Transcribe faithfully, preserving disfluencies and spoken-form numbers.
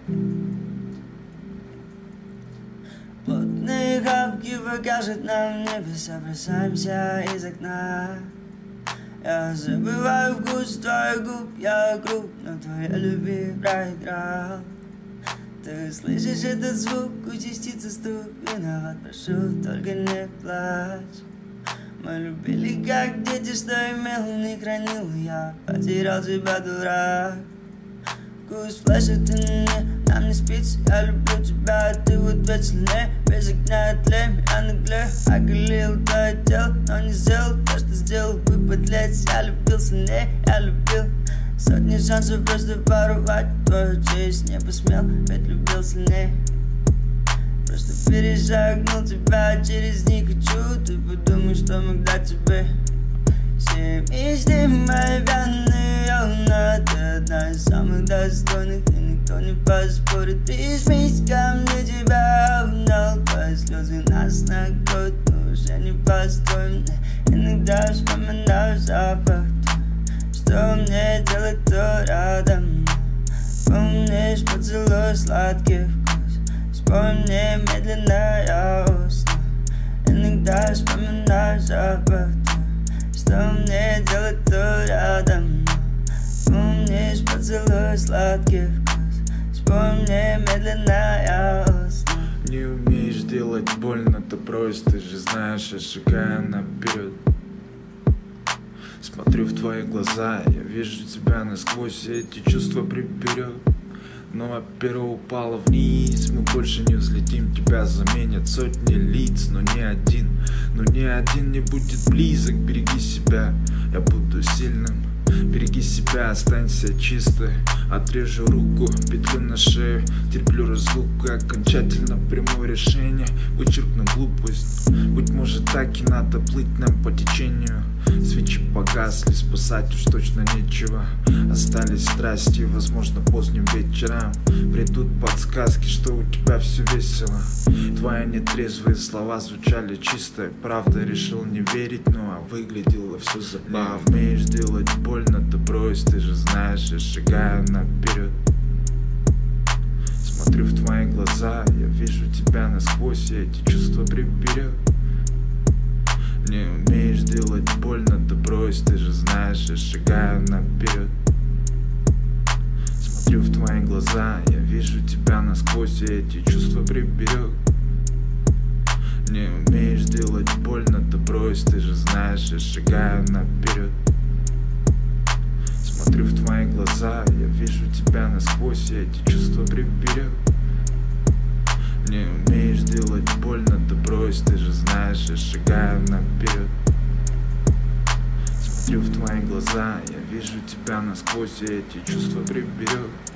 Плотные хавки покажут нам небеса, бросаемся из окна. Я забываю вкус твоих губ, я груб, но твоя любви проиграл. Ты слышишь этот звук, участится стук, виноват, прошу, только не плачь. Мы любили как дети, что имел, не хранил, я потерял тебя, дурак. Вкус флеша ты мне, нам не спится, я люблю тебя, ты вот вечный, без огня и тлеем, я наглею, оголил твое тело, но не сделал то, что сделал, вы подлец, я любил сильнее, я любил. Сотни шансов просто порвать твою честь, не посмел, ведь любил сильнее. Просто перешагнул тебя, через них хочу, ты подумай, что мог дать тебе. Все мечты мои пьяные, но ты одна из самых достойных, и никто не поспорит. Прижмись ко мне, тебя обнял, твои слезы нас накроют, мы уже не постоим. Иногда вспоминаю запах, что мне делать то рядом. Помнишь поцелуй, сладкий вкус, вспомни медленно, я усну. Иногда вспоминаю запах, что мне делать то рядом. Помнишь поцелуй, сладкий вкус, вспомни медленно, я усну. Не умеешь делать больно, то брось, ты же знаешь, я шагаю наперед. Смотрю в твои глаза, я вижу тебя насквозь, эти чувства приберет. Но перо упало вниз, мы больше не взлетим. Тебя заменят сотни лиц, но ни один, но ни один не будет близок. Береги себя, я буду сильным. Береги себя, останься чистой. Отрежу руку, петлю на шею, терплю разлуку, окончательно приму решение, вычеркну глупость. Быть может, так и надо плыть нам по течению. Свечи погасли, спасать уж точно нечего. Остались страсти, возможно, поздним вечером придут подсказки, что у тебя все весело. Твои нетрезвые слова звучали чисто, правда, решил не верить, ну а выглядело все забавно. Не умеешь делать больно, то брось, ты же знаешь, я шагаю наперед. Смотрю в твои глаза, я вижу тебя насквозь, и эти чувства приберет. Не умеешь делать больно, то брось, ты же знаешь, я шагаю наперед. Смотрю в твои глаза, я вижу тебя насквозь, и эти чувства приберет. Не умеешь делать больно, то брось, ты же знаешь, я шагаю наперед. Смотрю в твои глаза, я вижу тебя насквозь, и эти чувства приберет. Не умеешь делать больно, то брось, ты же знаешь, я шагаю наперед. Смотрю в твои глаза, я вижу тебя насквозь, и эти чувства приберет.